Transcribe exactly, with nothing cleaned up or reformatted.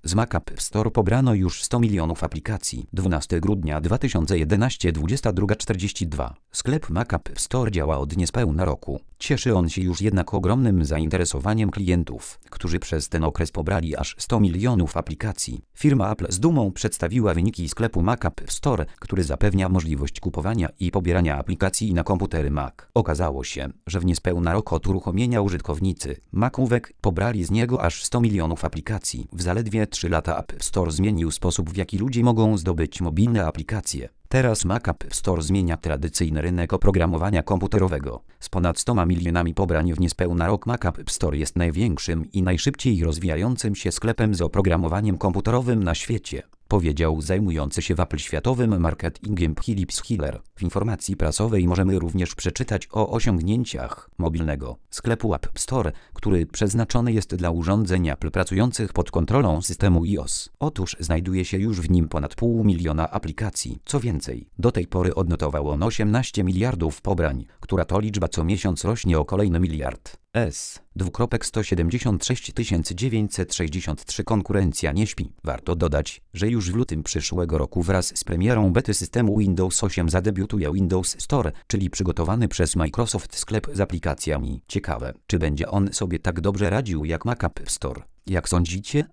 Z Mac App Store pobrano już sto milionów aplikacji. dwunastego grudnia dwa tysiące jedenastego, dwudziesta druga czterdzieści dwa. Sklep Mac App Store działa od niespełna roku. Cieszy on się już jednak ogromnym zainteresowaniem klientów, którzy przez ten okres pobrali aż sto milionów aplikacji. Firma Apple z dumą przedstawiła wyniki sklepu Mac App Store, który zapewnia możliwość kupowania i pobierania aplikacji na komputery Mac. Okazało się, że w niespełna rok od uruchomienia użytkownicy Macówek pobrali z niego aż sto milionów aplikacji. W zaledwie trzy lata App Store zmienił sposób, w jaki ludzie mogą zdobyć mobilne aplikacje. Teraz Mac App Store zmienia tradycyjny rynek oprogramowania komputerowego. Z ponad stoma milionami pobrań w niespełna rok Mac App Store jest największym i najszybciej rozwijającym się sklepem z oprogramowaniem komputerowym na świecie, powiedział zajmujący się w Apple światowym marketingiem Philip Schiller. W informacji prasowej możemy również przeczytać o osiągnięciach mobilnego sklepu App Store, który przeznaczony jest dla urządzeń Apple pracujących pod kontrolą systemu iOS. Otóż znajduje się już w nim ponad pół miliona aplikacji. Co więcej, do tej pory odnotował on osiemnaście miliardów pobrań, która to liczba co miesiąc rośnie o kolejny miliard. S. sto siedemdziesiąt sześć tysięcy dziewięćset sześćdziesiąt trzy. Konkurencja nie śpi. Warto dodać, że już w lutym przyszłego roku wraz z premierą bety systemu Windows osiem zadebiutuje Windows Store, czyli przygotowany przez Microsoft sklep z aplikacjami. Ciekawe, czy będzie on sobie tak dobrze radził jak Mac App Store? Jak sądzicie?